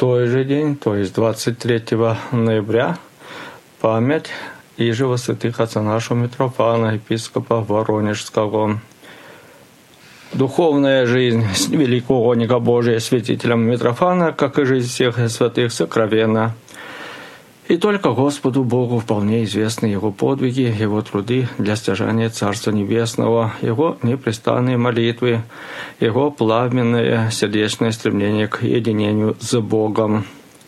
той же день, то есть 23 ноября, память Ижего святых отца нашего Митрофана, епископа Воронежского. Духовная жизнь великого угодника Божия святителя Митрофана, как и жизнь всех святых, сокровенна. И только Господу Богу вполне известны Его подвиги, Его труды для стяжания Царства Небесного, Его непрестанные молитвы, Его пламенное сердечное стремление к единению с Богом.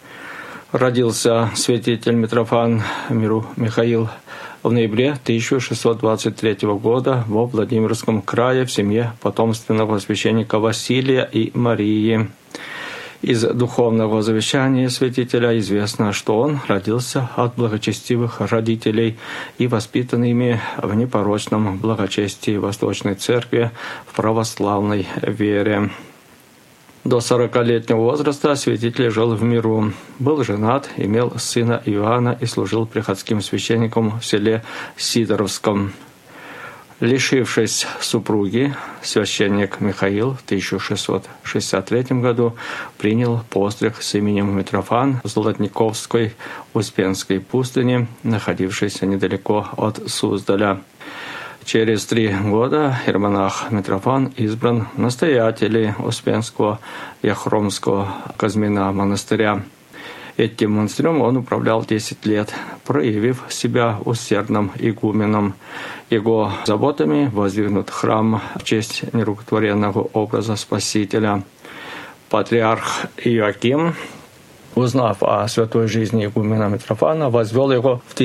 Родился святитель Митрофан миру Михаил в ноябре 1623 года во Владимирском крае в семье потомственного священника Василия и Марии. Из духовного завещания святителя известно, что он родился от благочестивых родителей и воспитан ими в непорочном благочестии Восточной Церкви в православной вере. До 40-летнего возраста святитель жил в миру, был женат, имел сына Иоанна и служил приходским священником в селе Сидоровском. Лишившись супруги, священник Михаил в 1663 году принял постриг с именем Митрофан в Золотниковской Успенской пустыне, находившейся недалеко от Суздаля. Через 3 года иеромонах Митрофан избран в настоятели Успенского Яхромского Казьмина монастыря. Этим монастырем он управлял 10 лет, проявив себя усердным игуменом. Его заботами воздвигнут храм в честь нерукотворенного образа Спасителя. Патриарх Иоаким, узнав о святой жизни игумена Митрофана, возвел его в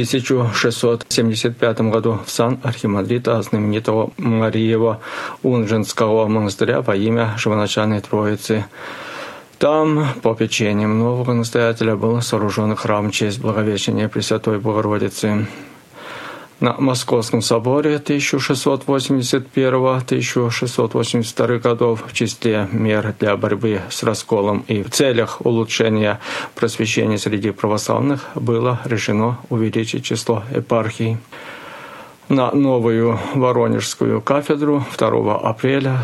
1675 году в сан архимандрита знаменитого Мариева Унженского монастыря во имя Живоначальной Троицы. Там, по попечением нового настоятеля, был сооружен храм в честь Благовещения Пресвятой Богородицы. На Московском соборе 1681-1682 годов в числе мер для борьбы с расколом и в целях улучшения просвещения среди православных было решено увеличить число епархий. На новую Воронежскую кафедру 2 апреля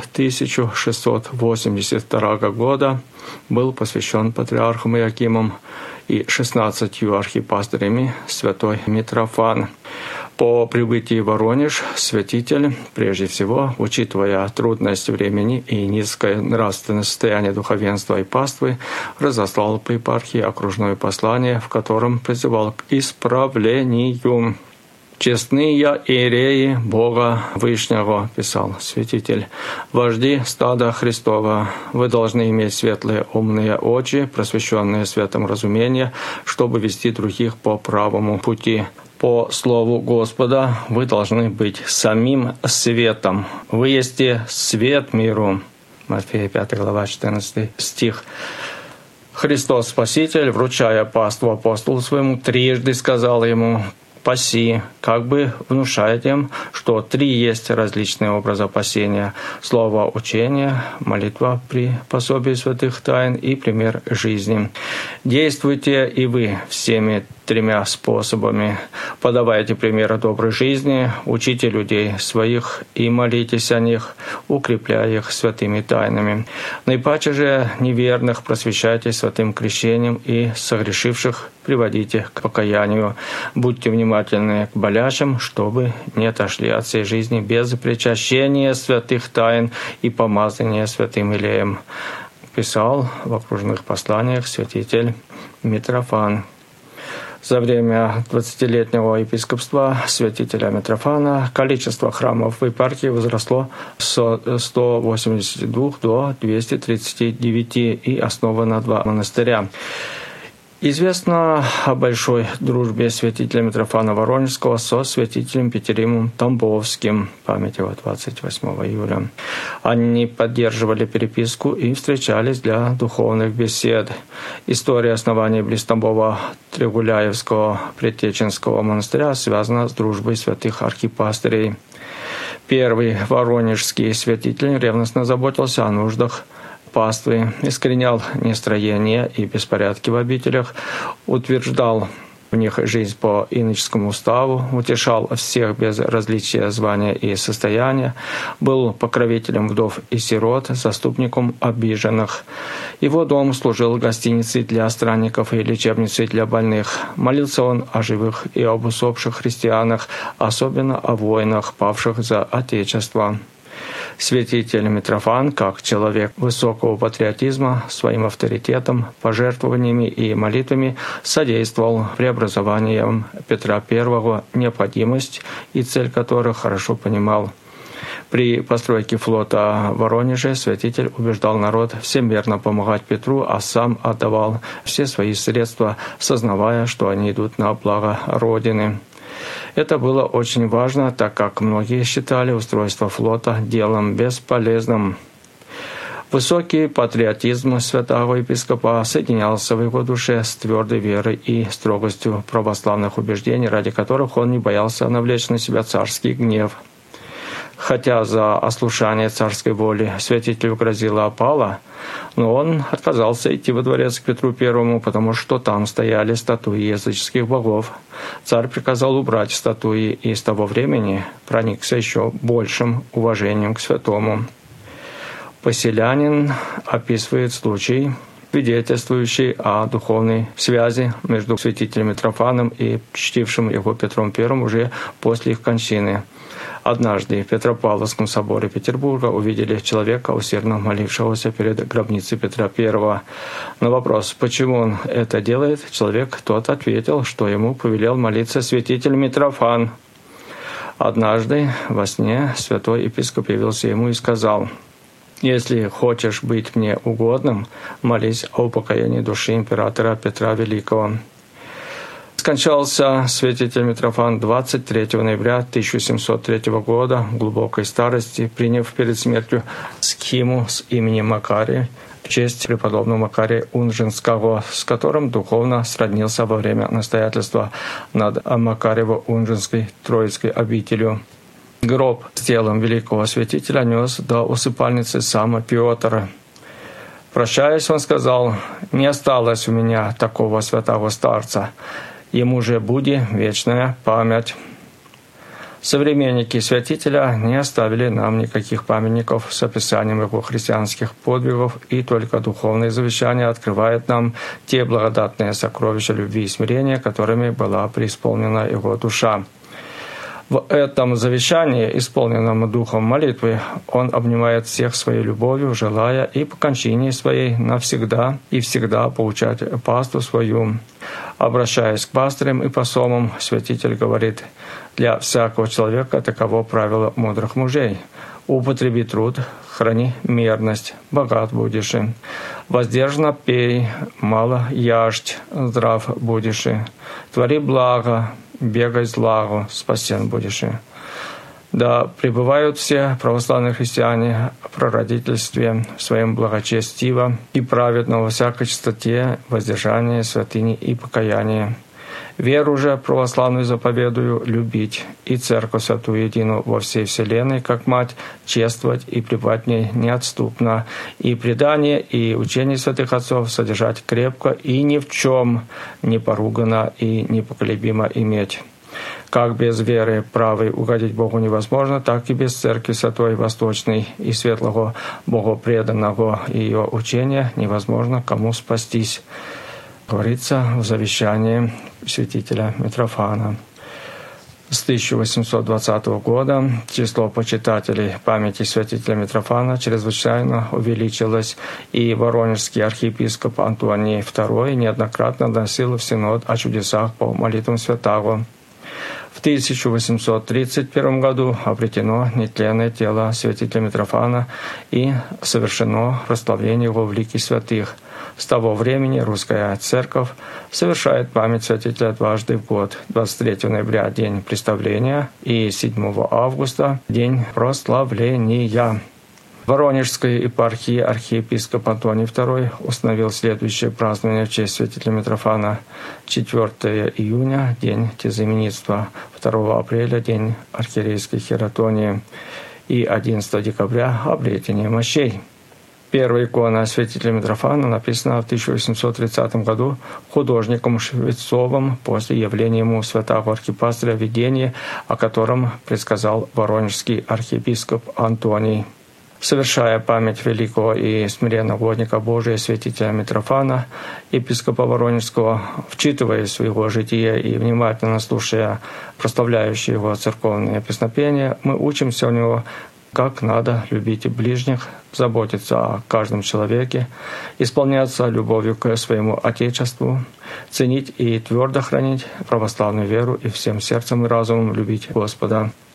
1682 года был посвящен патриархом Иоакимом и 16 архипастырями святой Митрофан. По прибытии в Воронеж святитель, прежде всего, учитывая трудность времени и низкое нравственное состояние духовенства и паствы, разослал по епархии окружное послание, в котором призывал к исправлению. «Честные иереи Бога Вышнего», — писал святитель, — «вожди стада Христова, вы должны иметь светлые умные очи, просвещенные светом разумения, чтобы вести других по правому пути. По слову Господа вы должны быть самим светом. Вы есте свет миру». Матфея 5 глава 14 стих. Христос Спаситель, вручая паству апостолу своему, трижды сказал ему: «Паси», как бы внушая тем, что 3 есть различные образы пасения: слово учения, молитва при пособии святых тайн и пример жизни. Действуйте и вы всеми 3 способами. Подавайте примеры доброй жизни, учите людей своих и молитесь о них, укрепляя их святыми тайнами. Наипаче же неверных просвещайте святым крещением и согрешивших приводите к покаянию. Будьте внимательны к болящим, чтобы не отошли от всей жизни без причащения святых тайн и помазания святым елеем. Писал в окружных посланиях святитель Митрофан. За время 20-летнего епископства святителя Митрофана количество храмов в епархии возросло с 182 до 239 и основано 2 монастыря. Известно о большой дружбе святителя Митрофана Воронежского со святителем Петеримом Тамбовским, память его 28 июля. Они поддерживали переписку и встречались для духовных бесед. История основания близ Тамбова Трегуляевского Предтеченского монастыря связана с дружбой святых архипастырей. Первый воронежский святитель ревностно заботился о нуждах паствы, искоренял нестроение и беспорядки в обителях, утверждал в них жизнь по иноческому уставу, утешал всех без различия звания и состояния, был покровителем вдов и сирот, заступником обиженных. Его дом служил гостиницей для странников и лечебницей для больных. Молился он о живых и об усопших христианах, особенно о воинах, павших за Отечество. Святитель Митрофан, как человек высокого патриотизма, своим авторитетом, пожертвованиями и молитвами содействовал преобразованиям Петра I, необходимость и цель которых хорошо понимал. При постройке флота в Воронеже святитель убеждал народ всемерно помогать Петру, а сам отдавал все свои средства, сознавая, что они идут на благо Родины. Это было очень важно, так как многие считали устройство флота делом бесполезным. Высокий патриотизм святого епископа соединялся в его душе с твердой верой и строгостью православных убеждений, ради которых он не боялся навлечь на себя царский гнев. Хотя за ослушание царской воли святителю грозила опала, но он отказался идти во дворец к Петру I, потому что там стояли статуи языческих богов. Царь приказал убрать статуи и с того времени проникся еще большим уважением к святому. Поселянин описывает случай, свидетельствующий о духовной связи между святителем Митрофаном и чтившим его Петром I уже после их кончины. Однажды в Петропавловском соборе Петербурга увидели человека, усердно молившегося перед гробницей Петра I. На вопрос, почему он это делает, человек тот ответил, что ему повелел молиться святитель Митрофан. Однажды во сне святой епископ явился ему и сказал: «Если хочешь быть мне угодным, молись о упокоении души императора Петра Великого». Скончался святитель Митрофан 23 ноября 1703 года в глубокой старости, приняв перед смертью схиму с именем Макарий в честь преподобного Макария Унжинского, с которым духовно сроднился во время настоятельства над Макарьево-Унжинской Троицкой обителью. Гроб с телом великого святителя нес до усыпальницы сам Петр. Прощаясь, он сказал: «Не осталось у меня такого святого старца. Ему же буди вечная память». Современники святителя не оставили нам никаких памятников с описанием его христианских подвигов, и только духовное завещание открывает нам те благодатные сокровища любви и смирения, которыми была преисполнена его душа. В этом завещании, исполненном духом молитвы, он обнимает всех своей любовью, желая и по кончине своей навсегда и всегда поучать паству свою. Обращаясь к пастырям и посомам, святитель говорит: «Для всякого человека таково правило мудрых мужей. Употреби труд, храни мерность, богат будешь. Воздержанно пей, мало яждь, здрав будешь. Твори благо, бегай злагу, спасен будешь». Да пребывают все православные христиане в прародительстве в своем благочестиво и праведно во всякой чистоте, воздержании, святыне и покаянии. Веру же православную заповедую любить, и Церковь Святую Единую во всей вселенной, как Мать, чествовать и пребывать в ней неотступно, и предание, и учение святых отцов содержать крепко, и ни в чем не поругано и непоколебимо иметь. Как без веры правой угодить Богу невозможно, так и без Церкви Святой Восточной и светлого богопреданного ее учения невозможно кому спастись, говорится в завещании святителя Митрофана. С 1820 года число почитателей памяти святителя Митрофана чрезвычайно увеличилось, и воронежский архиепископ Антоний II неоднократно носил в Синод о чудесах по молитвам святаго. В 1831 году обретено нетленное тело святителя Митрофана и совершено прославление его в лике святых. С того времени русская церковь совершает память святителя дважды в год: 23 ноября — день представления, и 7 августа — день прославления. В Воронежской епархии архиепископ Антоний II установил следующее празднование в честь святителя Митрофана: 4 июня — день тезаименитства, 2 апреля — день архиерейской хератонии, и 11 декабря — обретение мощей. Первая икона святителя Митрофана написана в 1830 году художником Швецовым после явления ему святого архипастыря видения, о котором предсказал воронежский архиепископ Антоний. Совершая память великого и смиренного угодника Божия, святителя Митрофана, епископа Воронежского, вчитываясь в его житие и внимательно слушая прославляющие его церковные песнопения, мы учимся у него, как надо любить ближних, заботиться о каждом человеке, исполняться любовью к своему Отечеству, ценить и твердо хранить православную веру и всем сердцем и разумом любить Господа.